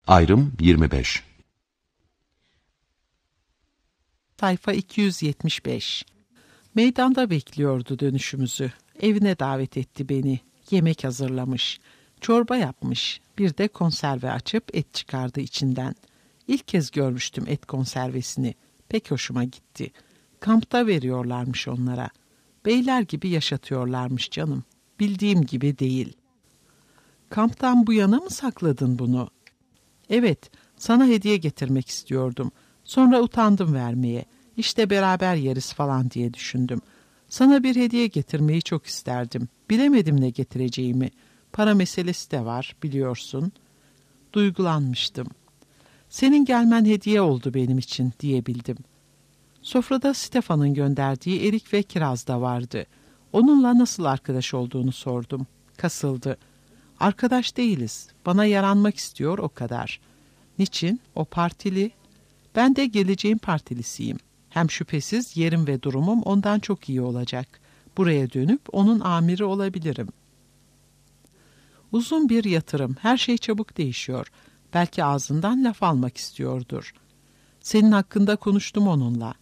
Ayrım 25. Sayfa 275. Meydanda bekliyordu dönüşümüzü. Evine davet etti beni. Yemek hazırlamış. Çorba yapmış. Bir de konserve açıp et çıkardı içinden. İlk kez görmüştüm et konservesini. Pek hoşuma gitti. Kampta veriyorlarmış onlara. Beyler gibi yaşatıyorlarmış canım. Bildiğim gibi değil. Kamptan bu yana mı sakladın bunu? Evet, sana hediye getirmek istiyordum. Sonra utandım vermeye. İşte beraber yeriz falan diye düşündüm. Sana bir hediye getirmeyi çok isterdim. Bilemedim ne getireceğimi. Para meselesi de var, biliyorsun. Duygulanmıştım. Senin gelmen hediye oldu benim için diyebildim. Sofrada Stefan'ın gönderdiği erik ve kiraz da vardı. Onunla nasıl arkadaş olduğunu sordum. Kasıldı. Arkadaş değiliz. Bana yaranmak istiyor o kadar. Niçin? O partili. Ben de geleceğin partilisiyim. Hem şüphesiz yerim ve durumum ondan çok iyi olacak. Buraya dönüp onun amiri olabilirim. Uzun bir yatırım. Her şey çabuk değişiyor. Belki ağzından laf almak istiyordur. Senin hakkında konuştum onunla.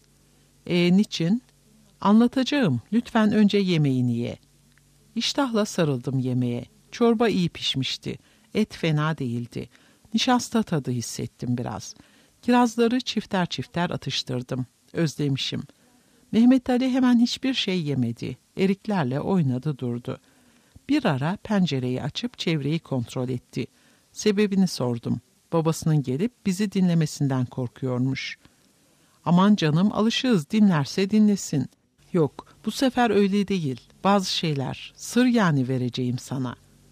Niçin? Anlatacağım. Lütfen önce yemeğini ye. İştahla sarıldım yemeğe. Çorba iyi pişmişti. Et fena değildi. Nişasta tadı hissettim biraz. Kirazları çifter çifter atıştırdım. Özlemişim. Mehmet Ali hemen hiçbir şey yemedi. Eriklerle oynadı durdu. Bir ara pencereyi açıp çevreyi kontrol etti. Sebebini sordum. Babasının gelip bizi dinlemesinden korkuyormuş. Aman canım, alışığız, dinlerse dinlesin. Yok, bu sefer öyle değil. Bazı şeyler, sır yani vereceğim sana.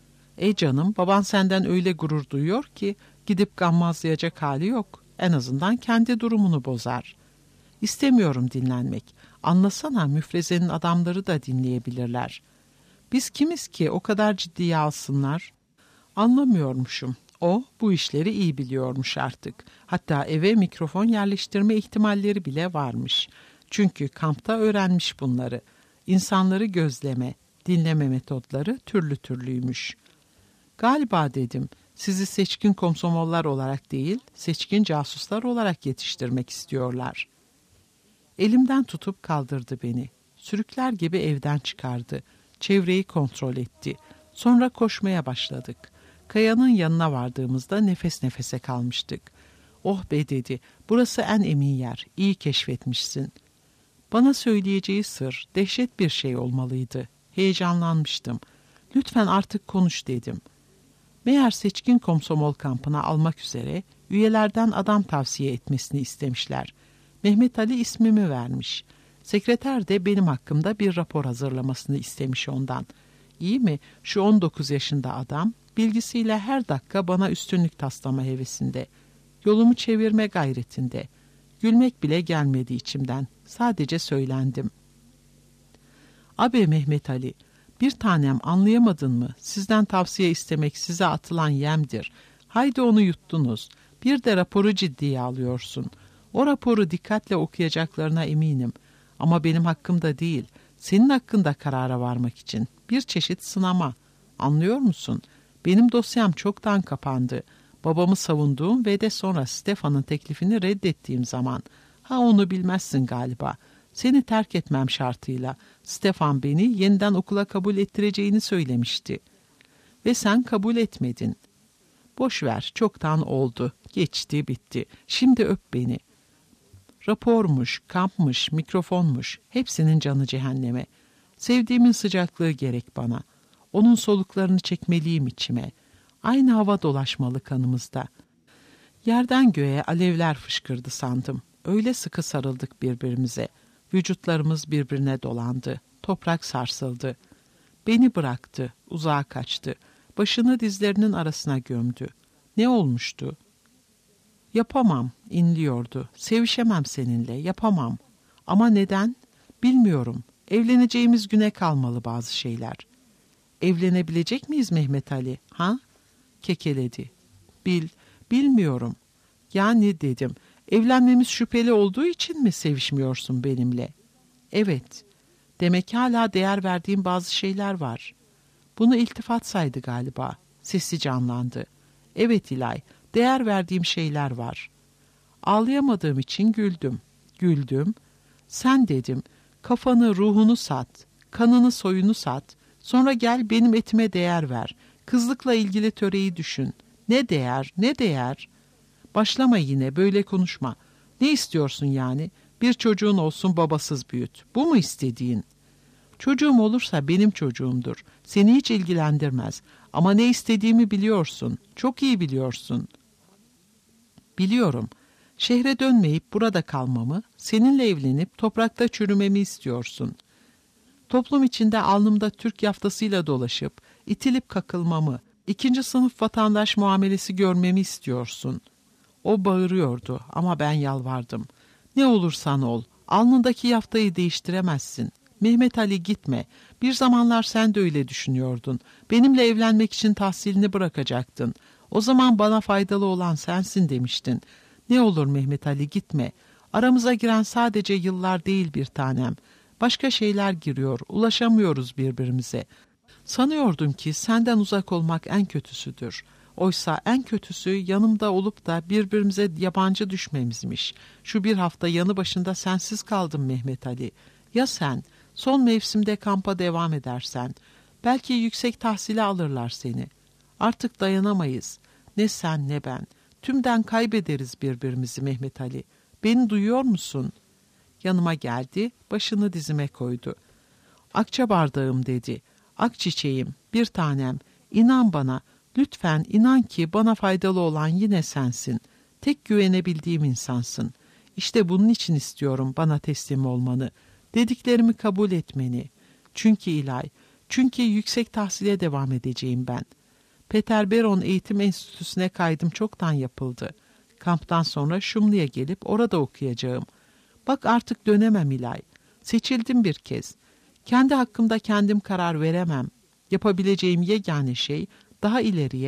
Canım, baban senden öyle gurur duyuyor ki gidip gammazlayacak hali yok. En azından kendi durumunu bozar. İstemiyorum dinlenmek. Anlasana, müfrezenin adamları da dinleyebilirler. Biz kimiz ki o kadar ciddiye alsınlar? Anlamıyormuşum. O bu işleri iyi biliyormuş artık. Hatta eve mikrofon yerleştirme ihtimalleri bile varmış. Çünkü kampta öğrenmiş bunları. İnsanları gözleme, dinleme metotları türlü türlüymüş. Galiba dedim, sizi seçkin komsomollar olarak değil, seçkin casuslar olarak yetiştirmek istiyorlar. Elimden tutup kaldırdı beni. Sürükler gibi evden çıkardı. Çevreyi kontrol etti. Sonra koşmaya başladık. Kayanın yanına vardığımızda nefes nefese kalmıştık. Oh be dedi, burası en emin yer, iyi keşfetmişsin. Bana söyleyeceği sır, dehşet bir şey olmalıydı. Heyecanlanmıştım. Lütfen artık konuş dedim. Meğer seçkin komsomol kampına almak üzere üyelerden adam tavsiye etmesini istemişler. Mehmet Ali ismimi vermiş. Sekreter de benim hakkımda bir rapor hazırlamasını istemiş ondan. İyi mi? Şu 19 yaşında adam bilgisiyle her dakika bana üstünlük taslama hevesinde. Yolumu çevirme gayretinde. Gülmek bile gelmedi içimden. Sadece söylendim. Abi Mehmet Ali, bir tanem, anlayamadın mı? Sizden tavsiye istemek size atılan yemdir. Haydi onu yuttunuz. Bir de raporu ciddiye alıyorsun. O raporu dikkatle okuyacaklarına eminim. Ama benim hakkımda değil, senin hakkında karara varmak için. Bir çeşit sınama. Anlıyor musun? Benim dosyam çoktan kapandı. Babamı savunduğum ve de sonra Stefan'ın teklifini reddettiğim zaman. Ha, onu bilmezsin galiba. Seni terk etmem şartıyla Stefan beni yeniden okula kabul ettireceğini söylemişti. Ve sen kabul etmedin. Boş ver, çoktan oldu. Geçti, bitti. Şimdi öp beni. Rapormuş, kampmış, mikrofonmuş. Hepsinin canı cehenneme. Sevdiğimin sıcaklığı gerek bana. Onun soluklarını çekmeliyim içime. Aynı hava dolaşmalı kanımızda. Yerden göğe alevler fışkırdı sandım. Öyle sıkı sarıldık birbirimize. Vücutlarımız birbirine dolandı. Toprak sarsıldı. Beni bıraktı, uzağa kaçtı. Başını dizlerinin arasına gömdü. Ne olmuştu? Yapamam, inliyordu. Sevişemem seninle, yapamam. Ama neden? Bilmiyorum. Evleneceğimiz güne kalmalı bazı şeyler. Evlenebilecek miyiz Mehmet Ali? Ha? Kekeledi. Bilmiyorum. Yani dedim, evlenmemiz şüpheli olduğu için mi sevişmiyorsun benimle? Evet. Demek hala değer verdiğim bazı şeyler var. Bunu iltifat saydı galiba. Sesi canlandı. Evet İlay, değer verdiğim şeyler var. Ağlayamadığım için güldüm. Güldüm. Sen dedim, kafanı, ruhunu sat, kanını, soyunu sat. Sonra gel benim etime değer ver. Kızlıkla ilgili töreyi düşün. Ne değer, ne değer? Başlama yine, böyle konuşma. Ne istiyorsun yani? Bir çocuğun olsun, babasız büyüt. Bu mu istediğin? Çocuğum olursa benim çocuğumdur. Seni hiç ilgilendirmez. Ama ne istediğimi biliyorsun. Çok iyi biliyorsun. Biliyorum. Şehre dönmeyip burada kalmamı, seninle evlenip toprakta çürümemi istiyorsun. Toplum içinde alnımda Türk yaftasıyla dolaşıp, itilip kakılmamı, ikinci sınıf vatandaş muamelesi görmemi istiyorsun. O bağırıyordu ama ben yalvardım. Ne olursan ol, alnındaki yaftayı değiştiremezsin. Mehmet Ali gitme. Bir zamanlar sen de öyle düşünüyordun. Benimle evlenmek için tahsilini bırakacaktın. O zaman bana faydalı olan sensin demiştin. Ne olur Mehmet Ali gitme. Aramıza giren sadece yıllar değil bir tanem. Başka şeyler giriyor, ulaşamıyoruz birbirimize. Sanıyordum ki senden uzak olmak en kötüsüdür. Oysa en kötüsü yanımda olup da birbirimize yabancı düşmemizmiş. Şu bir hafta yanı başında sensiz kaldım Mehmet Ali. Ya sen, son mevsimde kampa devam edersen, belki yüksek tahsile alırlar seni. Artık dayanamayız. Ne sen ne ben. Tümden kaybederiz birbirimizi Mehmet Ali. Beni duyuyor musun? Yanıma geldi, başını dizime koydu. Akça bardağım dedi. Ak çiçeğim, bir tanem, inan bana, lütfen inan ki bana faydalı olan yine sensin. Tek güvenebildiğim insansın. İşte bunun için istiyorum bana teslim olmanı. Dediklerimi kabul etmeni. Çünkü İlay, çünkü yüksek tahsile devam edeceğim ben. Peter Beron Eğitim Enstitüsü'ne kaydım çoktan yapıldı. Kamptan sonra Şumlu'ya gelip orada okuyacağım. Bak artık dönemem İlay. Seçildim bir kez. Kendi hakkımda kendim karar veremem. Yapabileceğim yegane şey daha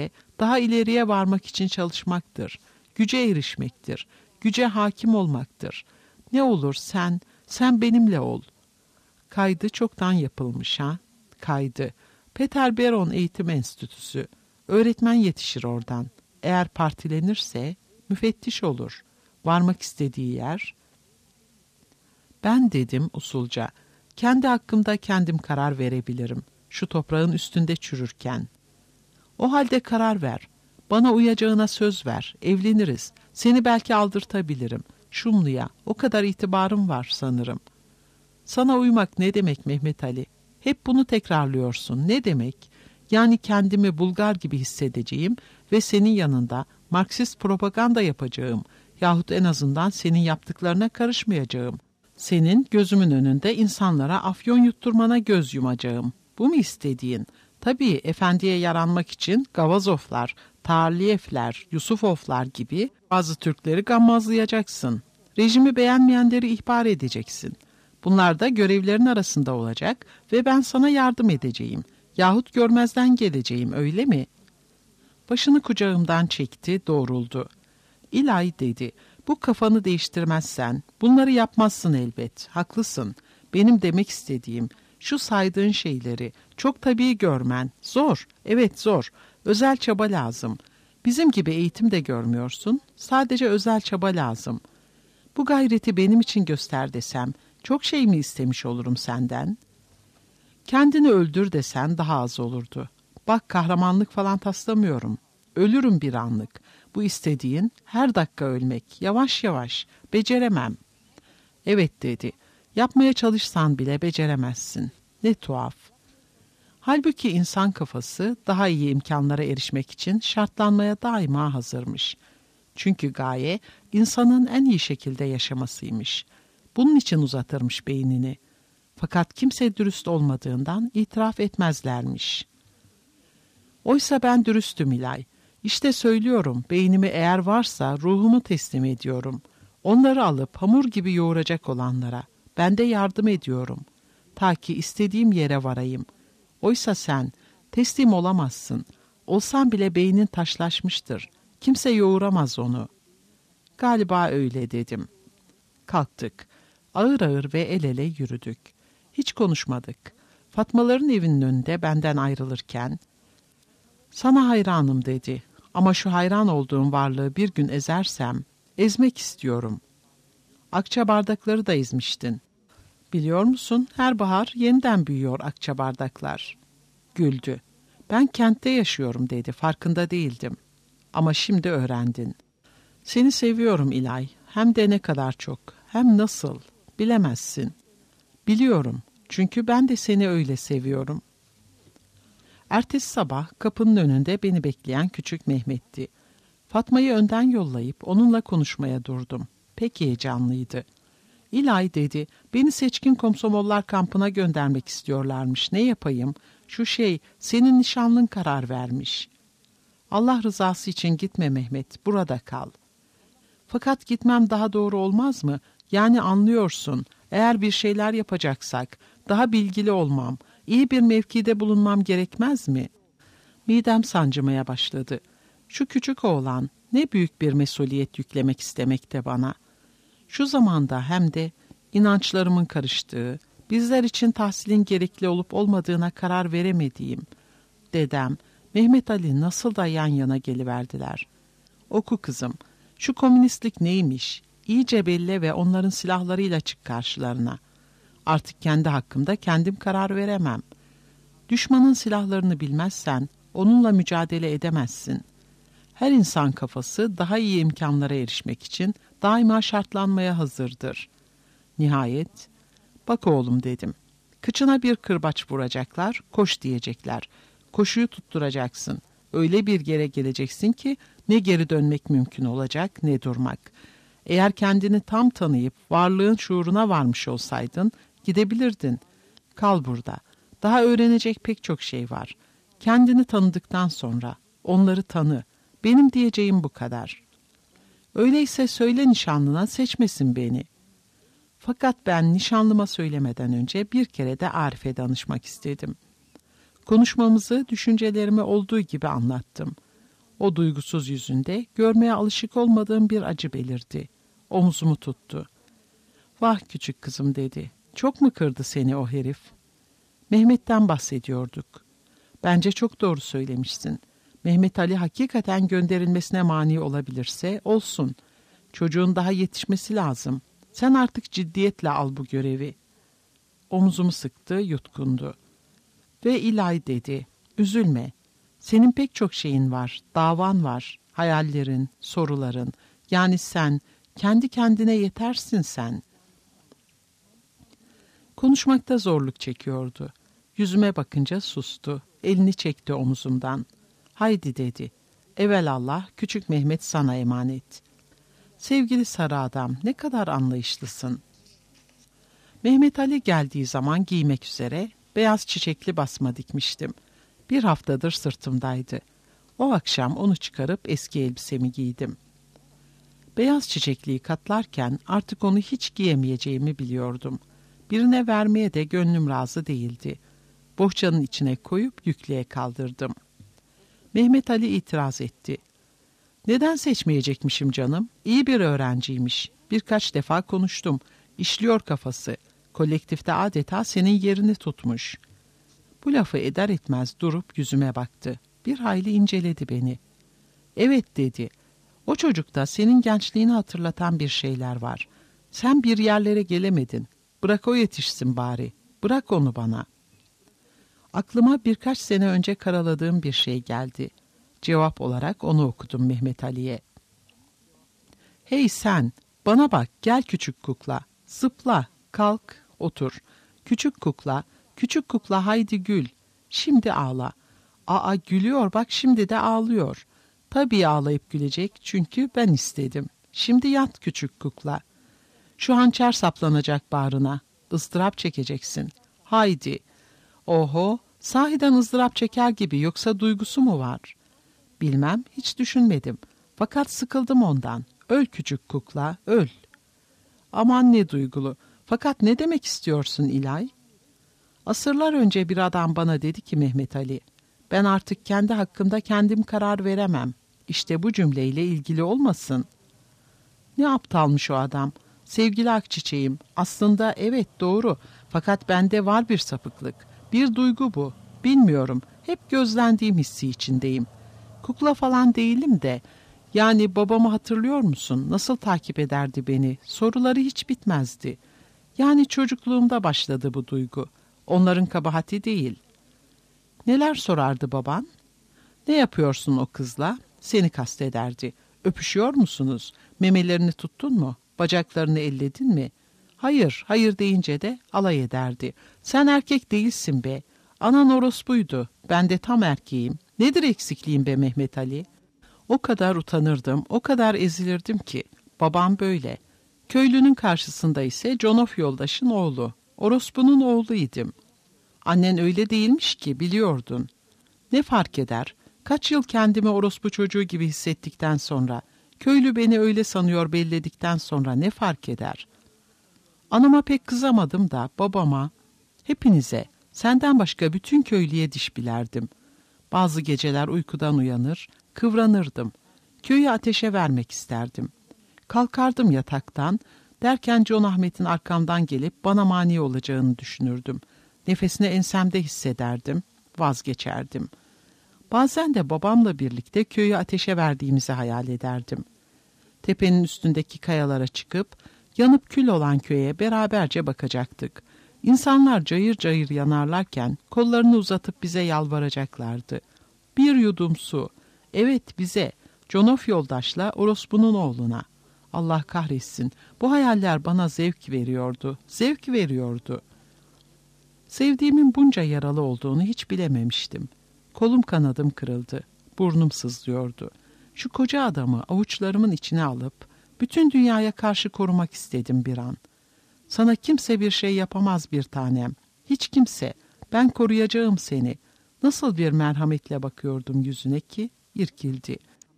ileriye varmak için çalışmaktır. Güce erişmektir. Güce hakim olmaktır. Ne olur sen benimle ol. Kaydı çoktan yapılmış ha? Kaydı. Peter Beron Eğitim Enstitüsü. Öğretmen yetişir oradan. Eğer partilenirse müfettiş olur. Varmak istediği yer. Ben dedim usulca. Kendi hakkımda kendim karar verebilirim. Şu toprağın üstünde çürürken. O halde karar ver. Bana uyacağına söz ver. Evleniriz. Seni belki aldırtabilirim. Şumlu'ya. O kadar itibarım var sanırım. Sana uymak ne demek Mehmet Ali? Hep bunu tekrarlıyorsun. Ne demek? Yani kendimi Bulgar gibi hissedeceğim ve senin yanında Marksist propaganda yapacağım. Yahut en azından senin yaptıklarına karışmayacağım. Senin gözümün önünde insanlara afyon yutturmana göz yumacağım. Bu mu istediğin? Tabii efendiye yaranmak için Gavazoflar, Tarliyevler, Yusufovlar gibi bazı Türkleri gammazlayacaksın. Rejimi beğenmeyenleri ihbar edeceksin. Bunlar da görevlerin arasında olacak ve ben sana yardım edeceğim. Yahut görmezden geleceğim, öyle mi? Başını kucağımdan çekti, doğruldu. İlay dedi, bu kafanı değiştirmezsen bunları yapmazsın elbet, haklısın. Benim demek istediğim şu saydığın şeyleri çok tabii görmen. Zor, evet zor. Özel çaba lazım. Bizim gibi eğitim de görmüyorsun. Sadece özel çaba lazım. Bu gayreti benim için göster desem, çok şey mi istemiş olurum senden? Kendini öldür desen daha az olurdu. Bak kahramanlık falan taslamıyorum. Ölürüm bir anlık. Bu istediğin her dakika ölmek. Yavaş yavaş. Beceremem. Evet dedi. Yapmaya çalışsan bile beceremezsin. Ne tuhaf. Halbuki insan kafası daha iyi imkanlara erişmek için şartlanmaya daima hazırmış. Çünkü gaye insanın en iyi şekilde yaşamasıymış. Bunun için uzatırmış beynini. Fakat kimse dürüst olmadığından itiraf etmezlermiş. Oysa ben dürüstüm İlay. İşte söylüyorum, beynimi eğer varsa ruhumu teslim ediyorum. Onları alıp hamur gibi yoğuracak olanlara. Ben de yardım ediyorum. Ta ki istediğim yere varayım. Oysa sen teslim olamazsın. Olsan bile beynin taşlaşmıştır. Kimse yoğuramaz onu. Galiba öyle dedim. Kalktık. Ağır ağır ve el ele yürüdük. Hiç konuşmadık. Fatmaların evinin önünde benden ayrılırken, sana hayranım dedi. Ama şu hayran olduğum varlığı bir gün ezersem, ezmek istiyorum. Akça bardakları da ezmiştin. Biliyor musun, her bahar yeniden büyüyor akça bardaklar. Güldü. Ben kentte yaşıyorum dedi, farkında değildim. Ama şimdi öğrendin. Seni seviyorum İlay, hem de ne kadar çok, hem nasıl, bilemezsin. Biliyorum, çünkü ben de seni öyle seviyorum. Ertesi sabah kapının önünde beni bekleyen küçük Mehmet'ti. Fatma'yı önden yollayıp onunla konuşmaya durdum. Pek heyecanlıydı. İlay dedi, beni seçkin komsomollar kampına göndermek istiyorlarmış. Ne yapayım? Senin nişanlın karar vermiş. Allah rızası için gitme Mehmet, burada kal. Fakat gitmem daha doğru olmaz mı? Yani anlıyorsun, eğer bir şeyler yapacaksak, daha bilgili olmam, iyi bir mevkide bulunmam gerekmez mi? Midem sancımaya başladı. Şu küçük oğlan ne büyük bir mesuliyet yüklemek istemekte bana. Şu zamanda hem de inançlarımın karıştığı, bizler için tahsilin gerekli olup olmadığına karar veremediğim, dedem, Mehmet Ali nasıl da yan yana geliverdiler. Oku kızım, şu komünistlik neymiş? İyice belli ve onların silahlarıyla çık karşılarına. Artık kendi hakkımda kendim karar veremem. Düşmanın silahlarını bilmezsen onunla mücadele edemezsin. Her insan kafası daha iyi imkanlara erişmek için daima şartlanmaya hazırdır. Nihayet, bak oğlum dedim. Kıçına bir kırbaç vuracaklar, koş diyecekler. Koşuyu tutturacaksın. Öyle bir yere geleceksin ki ne geri dönmek mümkün olacak ne durmak. Eğer kendini tam tanıyıp varlığın şuuruna varmış olsaydın gidebilirdin. Kal burada. Daha öğrenecek pek çok şey var. Kendini tanıdıktan sonra onları tanı. Benim diyeceğim bu kadar. Öyleyse söyle nişanlına seçmesin beni. Fakat ben nişanlıma söylemeden önce bir kere de Arif'e danışmak istedim. Konuşmamızı, düşüncelerimi olduğu gibi anlattım. O duygusuz yüzünde görmeye alışık olmadığım bir acı belirdi. Omzumu tuttu. Vah küçük kızım dedi. Çok mu kırdı seni o herif? Mehmet'ten bahsediyorduk. Bence çok doğru söylemişsin. Mehmet Ali hakikaten gönderilmesine mani olabilirse olsun. Çocuğun daha yetişmesi lazım. Sen artık ciddiyetle al bu görevi. Omzumu sıktı, yutkundu. Ve İlay dedi, üzülme. Senin pek çok şeyin var, davan var, hayallerin, soruların. Yani sen, kendi kendine yetersin sen. Konuşmakta zorluk çekiyordu. Yüzüme bakınca sustu, elini çekti omuzumdan. Haydi dedi, evelallah küçük Mehmet sana emanet. Sevgili sarı adam, ne kadar anlayışlısın. Mehmet Ali geldiği zaman giymek üzere beyaz çiçekli basma dikmiştim. Bir haftadır sırtımdaydı. O akşam onu çıkarıp eski elbisemi giydim. Beyaz çiçekliyi katlarken artık onu hiç giyemeyeceğimi biliyordum. Birine vermeye de gönlüm razı değildi. Bohçanın içine koyup yüklüğe kaldırdım. Mehmet Ali itiraz etti. Neden seçmeyecekmişim canım? İyi bir öğrenciymiş. Birkaç defa konuştum. İşliyor kafası. Kolektifte adeta senin yerini tutmuş. Bu lafı eder etmez durup yüzüme baktı. Bir hayli inceledi beni. Evet dedi. O çocukta senin gençliğini hatırlatan bir şeyler var. Sen bir yerlere gelemedin. Bırak o yetişsin bari. Bırak onu bana. Aklıma birkaç sene önce karaladığım bir şey geldi. Cevap olarak onu okudum Mehmet Ali'ye. Hey sen, bana bak, gel küçük kukla. Zıpla, kalk, otur. Küçük kukla haydi gül. Şimdi ağla. Aa gülüyor bak, şimdi de ağlıyor. Tabii ağlayıp gülecek çünkü ben istedim. Şimdi yat küçük kukla. Şu hançer saplanacak bağrına. Izdırap çekeceksin. Haydi. Oho, sahiden ızdırap çeker gibi, yoksa duygusu mu var? Bilmem, hiç düşünmedim. Fakat sıkıldım ondan. Öl küçük kukla, öl. Aman ne duygulu. Fakat ne demek istiyorsun İlay? Asırlar önce bir adam bana dedi ki Mehmet Ali, ben artık kendi hakkımda kendim karar veremem. İşte bu cümleyle ilgili olmasın. Ne aptalmış o adam. Sevgili akçiçeğim, aslında evet doğru. Fakat bende var bir sapıklık. Bir duygu bu. Bilmiyorum, hep gözlendiğim hissi içindeyim. Kukla falan değilim de, yani babamı hatırlıyor musun? Nasıl takip ederdi beni? Soruları hiç bitmezdi. Yani çocukluğumda başladı bu duygu. Onların kabahati değil. Neler sorardı baban? Ne yapıyorsun o kızla? Seni kastederdi. Öpüşüyor musunuz? Memelerini tuttun mu? Bacaklarını elledin mi? Hayır, hayır deyince de alay ederdi. Sen erkek değilsin be. Anan orospuydu. Ben de tam erkeğim. Nedir eksikliğim be Mehmet Ali? O kadar utanırdım, o kadar ezilirdim ki. Babam böyle. Köylünün karşısında ise Conof yoldaşın oğlu. Orospunun oğluydım. Annen öyle değilmiş ki, biliyordun. Ne fark eder? Kaç yıl kendimi orospu çocuğu gibi hissettikten sonra, köylü beni öyle sanıyor belledikten sonra ne fark eder? Anama pek kızamadım da babama, hepinize, senden başka bütün köylüye diş bilerdim. Bazı geceler uykudan uyanır, kıvranırdım. Köyü ateşe vermek isterdim. Kalkardım yataktan, derken John Ahmet'in arkamdan gelip bana mani olacağını düşünürdüm. Nefesini ensemde hissederdim, vazgeçerdim. Bazen de babamla birlikte köyü ateşe verdiğimizi hayal ederdim. Tepenin üstündeki kayalara çıkıp, yanıp kül olan köye beraberce bakacaktık. İnsanlar cayır cayır yanarlarken kollarını uzatıp bize yalvaracaklardı. Bir yudum su, evet bize, Conof yoldaşla orospunun oğluna. Allah kahretsin, bu hayaller bana zevk veriyordu, zevk veriyordu. Sevdiğimin bunca yaralı olduğunu hiç bilememiştim. Kolum kanadım kırıldı, burnum sızlıyordu. Şu koca adamı avuçlarımın içine alıp, bütün dünyaya karşı korumak istedim bir an. Sana kimse bir şey yapamaz bir tanem. Hiç kimse. Ben koruyacağım seni. Nasıl bir merhametle bakıyordum yüzüne ki irkildi.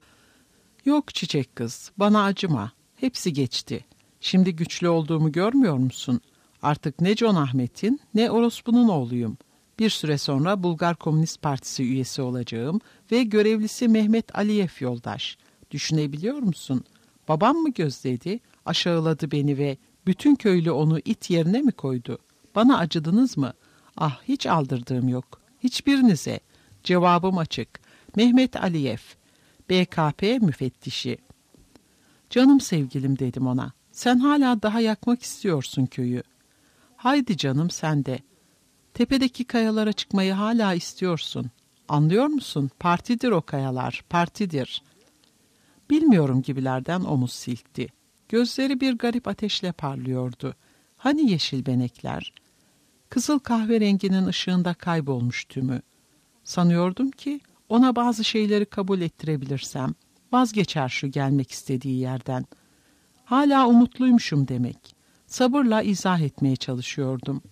Yok çiçek kız, bana acıma. Hepsi geçti. Şimdi güçlü olduğumu görmüyor musun? Artık ne John Ahmet'in ne orospunun oğluyum. Bir süre sonra Bulgar Komünist Partisi üyesi olacağım ve görevlisi Mehmet Aliyev yoldaş. Düşünebiliyor musun? Babam mı gözledi, aşağıladı beni ve bütün köylü onu it yerine mi koydu? Bana acıdınız mı? Ah, hiç aldırdığım yok. Hiçbirinize. Cevabım açık. Mehmet Aliyev, BKP müfettişi. Canım sevgilim dedim ona. Sen hala daha yakmak istiyorsun köyü. Haydi canım sen de. Tepedeki kayalara çıkmayı hala istiyorsun. Anlıyor musun? Partidir o kayalar, partidir. Bilmiyorum gibilerden omuz silkti. Gözleri bir garip ateşle parlıyordu. Hani yeşil benekler? Kızıl kahverenginin ışığında kaybolmuş tümü. Sanıyordum ki ona bazı şeyleri kabul ettirebilirsem vazgeçer şu gelmek istediği yerden. Hala umutluymuşum demek. Sabırla izah etmeye çalışıyordum.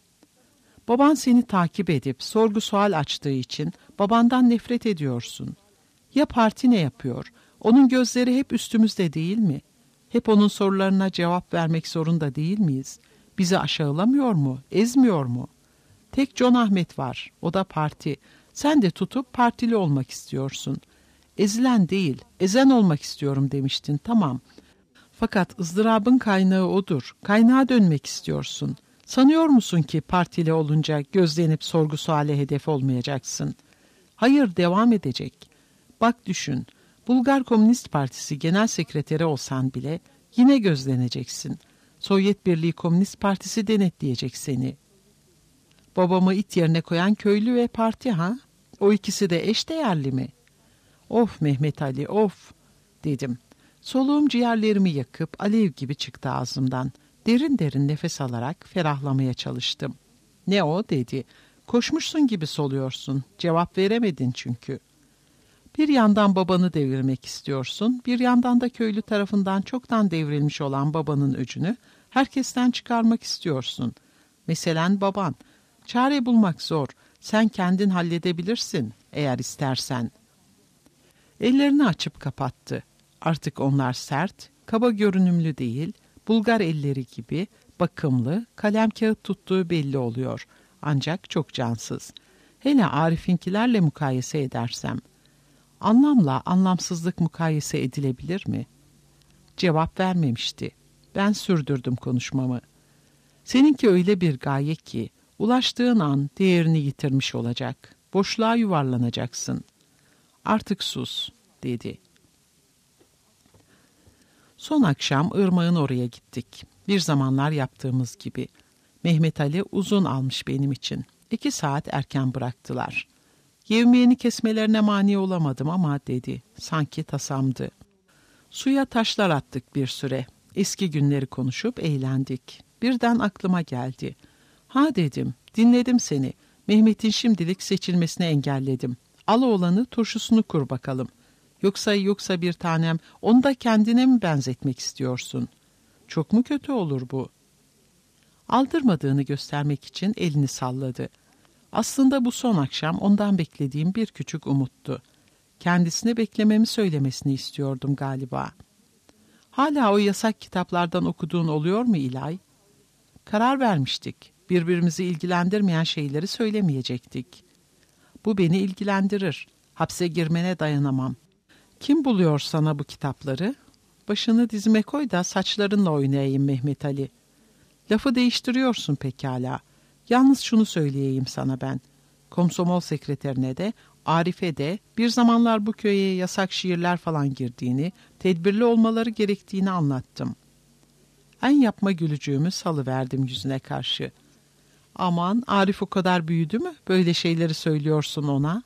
Baban seni takip edip sorgu sual açtığı için babandan nefret ediyorsun. Ya parti ne yapıyor? Onun gözleri hep üstümüzde değil mi? Hep onun sorularına cevap vermek zorunda değil miyiz? Bizi aşağılamıyor mu? Ezmiyor mu? Tek John Ahmet var. O da parti. Sen de tutup partili olmak istiyorsun. Ezilen değil, ezen olmak istiyorum demiştin. Tamam. Fakat ızdırabın kaynağı odur. Kaynağa dönmek istiyorsun. Sanıyor musun ki partili olunca gözlenip sorgu suale hedef olmayacaksın? Hayır, devam edecek. Bak düşün, Bulgar Komünist Partisi Genel Sekreteri olsan bile yine gözleneceksin. Sovyet Birliği Komünist Partisi denetleyecek seni. Babamı it yerine koyan köylü ve parti ha? O ikisi de eşdeğerli mi? Of Mehmet Ali, of dedim. Soluğum ciğerlerimi yakıp alev gibi çıktı ağzımdan. Derin derin nefes alarak ferahlamaya çalıştım. Ne o dedi. Koşmuşsun gibi soluyorsun. Cevap veremedin çünkü. Bir yandan babanı devirmek istiyorsun, bir yandan da köylü tarafından çoktan devrilmiş olan babanın öcünü herkesten çıkarmak istiyorsun. Meselen baban. Çare bulmak zor. Sen kendin halledebilirsin eğer istersen. Ellerini açıp kapattı. Artık onlar sert, kaba görünümlü değil, Bulgar elleri gibi bakımlı, kalem kağıt tuttuğu belli oluyor. Ancak çok cansız. Hele Arif'inkilerle mukayese edersem. Anlamla anlamsızlık mukayese edilebilir mi? Cevap vermemişti. Ben sürdürdüm konuşmamı. Seninki öyle bir gaye ki, ulaştığın an değerini yitirmiş olacak. Boşluğa yuvarlanacaksın. Artık sus, dedi. Son akşam Irmak'ın oraya gittik. Bir zamanlar yaptığımız gibi. Mehmet Ali uzun almış benim için. 2 saat erken bıraktılar. Yevmiyeni kesmelerine mani olamadım ama dedi. Sanki tasamdı. Suya taşlar attık bir süre. Eski günleri konuşup eğlendik. Birden aklıma geldi. Ha dedim, dinledim seni. Mehmet'in şimdilik seçilmesini engelledim. Al oğlanı turşusunu kur bakalım. Yoksa bir tanem, onu da kendine mi benzetmek istiyorsun? Çok mu kötü olur bu? Aldırmadığını göstermek için elini salladı. Aslında bu son akşam ondan beklediğim bir küçük umuttu. Kendisine beklememi söylemesini istiyordum galiba. Hala o yasak kitaplardan okuduğun oluyor mu İlay? Karar vermiştik. Birbirimizi ilgilendirmeyen şeyleri söylemeyecektik. Bu beni ilgilendirir. Hapse girmene dayanamam. Kim buluyor sana bu kitapları? Başını dizime koy da saçlarınla oynayayım Mehmet Ali. Lafı değiştiriyorsun pekala. Yalnız şunu söyleyeyim sana ben. Komsomol sekreterine de, Arif'e de bir zamanlar bu köye yasak şiirler falan girdiğini, tedbirli olmaları gerektiğini anlattım. En yapma gülücüğümü salıverdim yüzüne karşı. Aman, Arif o kadar büyüdü mü? Böyle şeyleri söylüyorsun ona.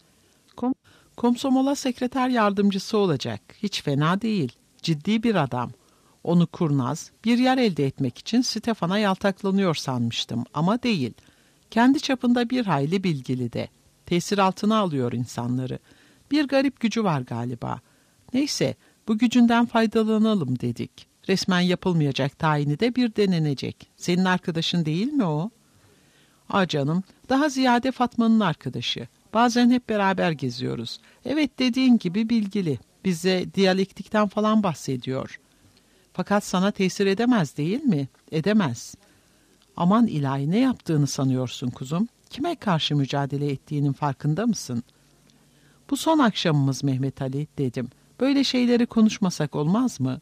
Komsomola sekreter yardımcısı olacak. Hiç fena değil. Ciddi bir adam. Onu kurnaz, bir yer elde etmek için Stefan'a yaltaklanıyor sanmıştım ama değil. Kendi çapında bir hayli bilgili de. Tesir altına alıyor insanları. Bir garip gücü var galiba. Neyse, bu gücünden faydalanalım dedik. Resmen yapılmayacak tayini de bir denenecek. Senin arkadaşın değil mi o? Canım, daha ziyade Fatma'nın arkadaşı. Bazen hep beraber geziyoruz. Evet, dediğin gibi bilgili. Bize diyalektikten falan bahsediyor. Fakat sana tesir edemez değil mi? Edemez. Aman ilahi, ne yaptığını sanıyorsun kuzum? Kime karşı mücadele ettiğinin farkında mısın? Bu son akşamımız Mehmet Ali, dedim. Böyle şeyleri konuşmasak olmaz mı?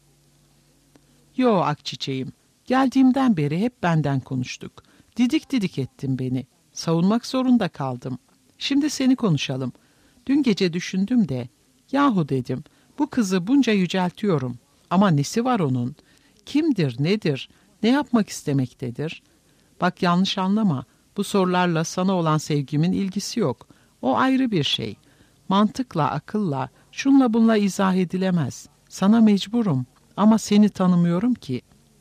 Yo akçiçeğim. Geldiğimden beri hep benden konuştuk. Didik didik ettin beni. Savunmak zorunda kaldım. Şimdi seni konuşalım. Dün gece düşündüm de, yahu dedim, bu kızı bunca yüceltiyorum. Ama nesi var onun? Kimdir, nedir, ne yapmak istemektedir? Bak yanlış anlama, bu sorularla sana olan sevgimin ilgisi yok. O ayrı bir şey. Mantıkla, akılla, şunla bunla izah edilemez. Sana mecburum ama seni tanımıyorum ki.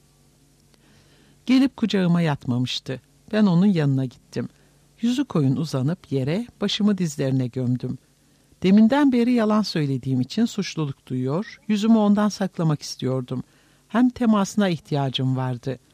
Gelip kucağıma yatmamıştı. Ben onun yanına gittim. Yüzü koyun uzanıp yere, başımı dizlerine gömdüm. Deminden beri yalan söylediğim için suçluluk duyuyor, yüzümü ondan saklamak istiyordum. Hem temasına ihtiyacım vardı.